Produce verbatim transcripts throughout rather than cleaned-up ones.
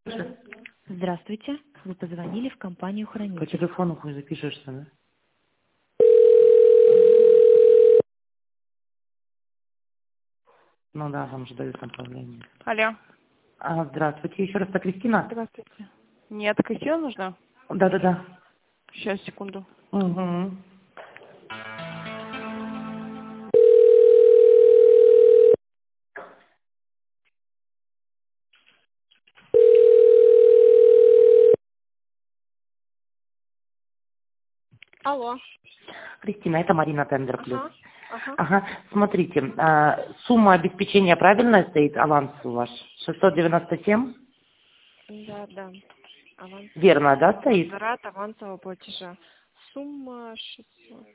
Здравствуйте. Вы позвонили в компанию По «Хранитель». телефону хуй запишешься, да? Ну да, вам же дают направление. Алло. А, здравствуйте, еще раз, это Кристина? Здравствуйте. Нет, Кристина нужна? Да-да-да. Сейчас, секунду. Угу. Алло. Кристина, это Марина Тендер Плюс. Ага. Ага. Ага, смотрите, а, сумма обеспечения правильная стоит, аванс у вас? шестьсот девяносто семь? Да, да. Аванс. Верно, да, стоит? Возврат авансового платежа. Сумма шестьсот.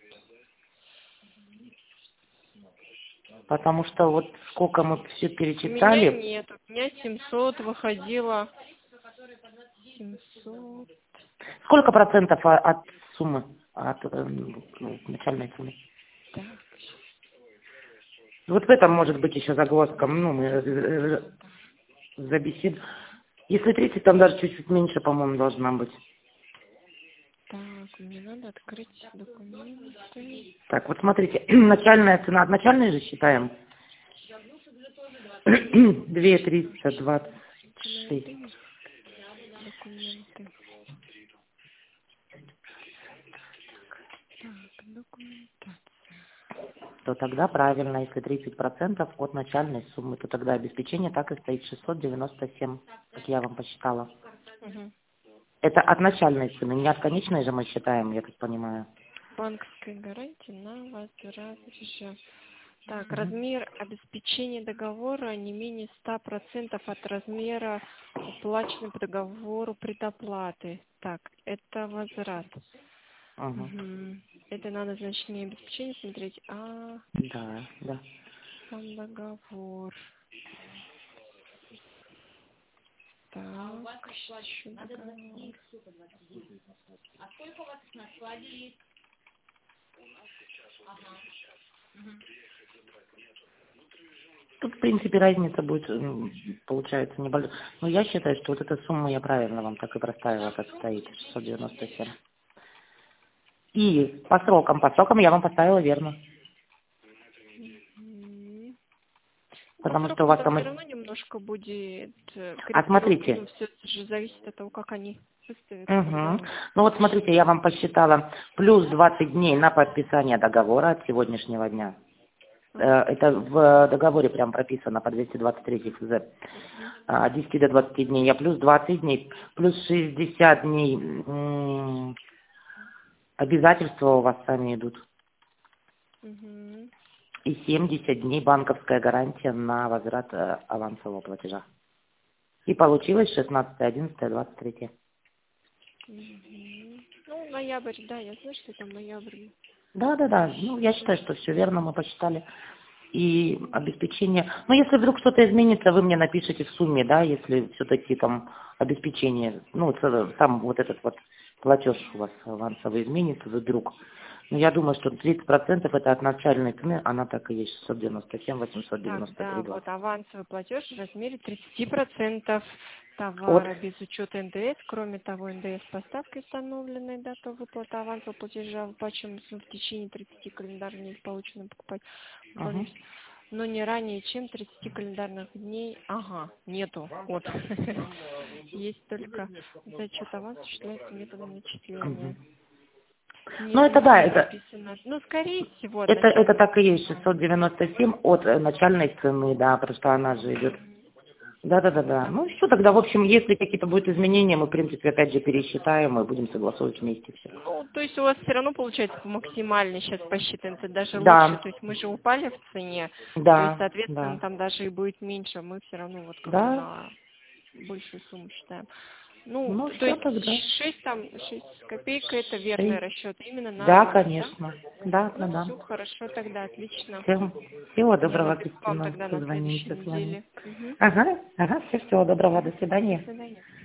Потому что вот сколько мы все У меня перечитали. нет. У меня семьсот выходило. семьсот. Сколько процентов о- от суммы, от э, ну, начальной суммы? Так. Вот в этом может быть еще загвоздка, ну, мы э, э, за бесед. Если тридцать, там даже чуть-чуть меньше, по-моему, должна быть. Так, мне надо открыть документы. Так, вот смотрите, начальная цена, от начальной же считаем. две триста двадцать шесть. Найду документы. Так, документация. То тогда правильно, если тридцать процентов от начальной суммы, то тогда обеспечение так и стоит шестьсот девяносто семь, как я вам посчитала. Угу. Это от начальной цены, не от конечной же мы считаем, я так понимаю. Банковская гарантия на возврат же. Так, Мгм. размер обеспечения договора не менее ста процентов от размера уплаченной по договору предоплаты. Так, это возврат. Угу. Мгм. Это надо, значит, не обеспечение смотреть, а Да, да. сам договор. Так, еще договор. Тут, в принципе, разница будет, м, получается, небольшая. Но я считаю, что вот эта сумма я правильно вам так и проставила, как стоит, шестьсот девяносто семь. И по срокам, по срокам я вам поставила верно. Мгм. По Потому что у срокам вас там там... все и- равно немножко будет э, А корректировки, но смотрите. все же зависит от того, как они выставят Угу. договор. Ну вот смотрите, я вам посчитала плюс двадцать дней на подписание договора от сегодняшнего дня. Э, Ага. Это в договоре прям прописано по двести двадцать три ФЗ. Мгм. От десяти до двадцати дней. Я плюс двадцать дней, плюс шестьдесят дней м, обязательства у вас сами идут. Мгм. И семьдесят дней банковская гарантия на возврат э, авансового платежа. И получилось шестнадцатое, одиннадцатое, двадцать третье. Мгм. Ну, ноябрь, да, я знаю, что там ноябрь. Да, да, да. Ну, я считаю, что все верно, мы посчитали. И обеспечение. Но если вдруг что-то изменится, вы мне напишите в сумме, да, если все-таки там обеспечение, ну, вот, э, там вот этот вот платеж у вас авансовый изменится вдруг. Но я думаю, что тридцать процентов это от начальной цены, она так и есть, шестьсот девяносто семь, восемьсот Так, девяносто три, да, двадцать. вот авансовый платеж в размере тридцати процентов От, товара без учета эн дэ эс. Кроме того, эн дэ эс поставкой установленной дата выплаты авансового платежа выплачиваемся в течение тридцати календарных дней полученным покупать. угу. Но не ранее, чем тридцати календарных дней. Ага, нету. Вот. Есть только зачет аванса осуществляется методом Угу. начисления. Ну, Нет, это нигде да, не это, прописано. Ну, скорее всего, от это, это начальной так и есть, цены. шестьсот девяносто семь от э, начальной цены, да, потому что она же идет. Да, да, да, да. Да. Ну что тогда, в общем, если какие-то будут изменения, мы, в принципе, опять же пересчитаем и будем согласовывать вместе все. Ну, то есть у вас все равно получается максимально сейчас посчитается даже лучше. Да, То есть мы же упали в цене, то есть, да, соответственно, да, там даже и будет меньше. Мы все равно вот как бы да. на большую сумму считаем. Ну, Ну то то все есть тогда. шесть там, шесть копеек это верный Шесть. расчет именно на Да, аванс, да? конечно. Да, да, Ну, да. все хорошо тогда, отлично. Всем всего Я доброго, наберу вам Кристина. тогда на следующей Созвонимся с вами. неделе. Мгм. Ага, ага, все, всего доброго. До До свидания. свидания.